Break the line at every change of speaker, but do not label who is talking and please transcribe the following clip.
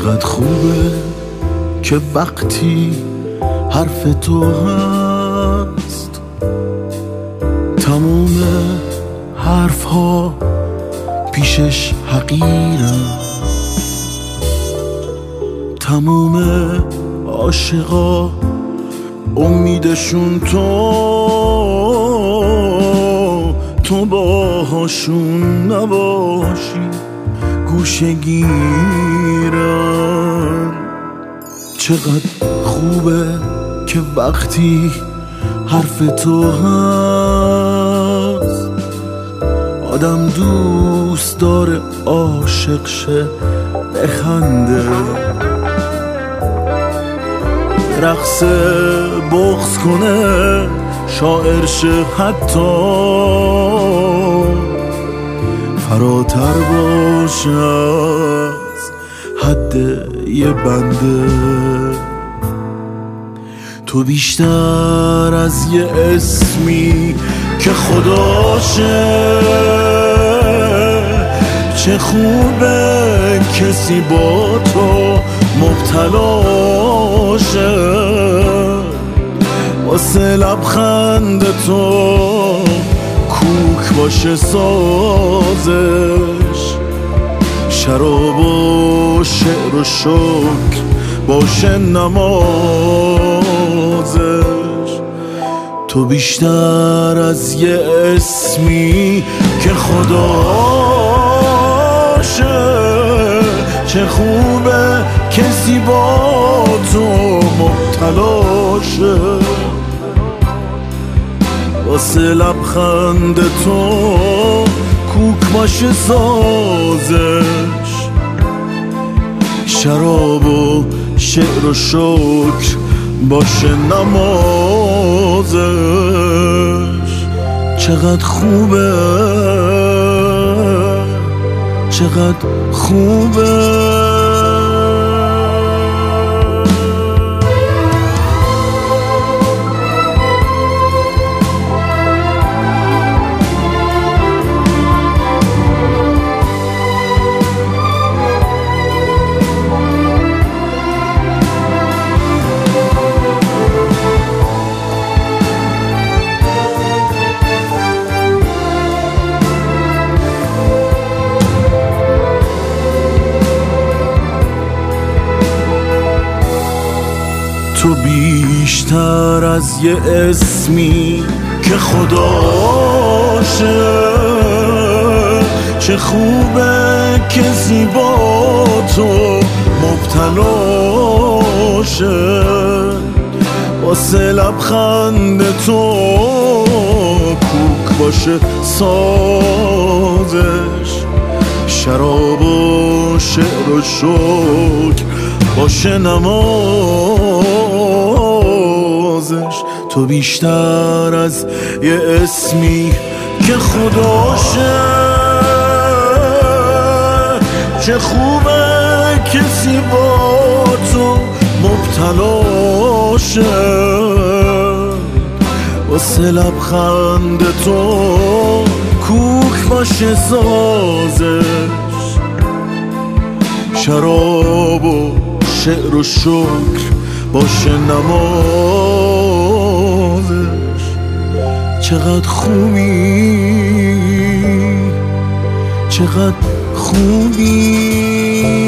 چقدر خوبه که وقتی حرف تو هست تموم حرف ها پیشش حقیرن، تموم عاشقا امیدشون تو باهاشون نباشی گوشه گیرن. چقدر خوبه که وقتی حرف تو هست آدم دوست داره عاشق شه بخنده، رقص بغض کنه شاعر شه، حتی فراتر باشه از حد یه بنده. تو بیشتر از یه اسمی که خداشه، چه خوبه کسی با تو مبتلاشه، واسه لبخند تو کوک باشه سازش، شراب و شعر و شکر باشه نمازش. تو بیشتر از یه اسمی که خداشه، چه خوبه کسی با تو مبتلاشه، واسه لبخند تو کوک باشه سازش، شراب و شعر و شکر باشه نمازش. چقدر خوبه، چقدر خوبه. تو بیشتر از یه اسمی که خداشه، چه خوبه کسی با تو مبتلاشه، واسه لبخند تو کوک باشه سازش، شراب و شعر و شکر باشه نمازش. تو بیشتر از یه اسمی که خداشه، چه خوبه کسی با تو مبتلاشه، واسه لبخند تو کوک باشه سازش، شراب و شعر و شکر باشه نمازش. چقدر خوبی، چقدر خوبی.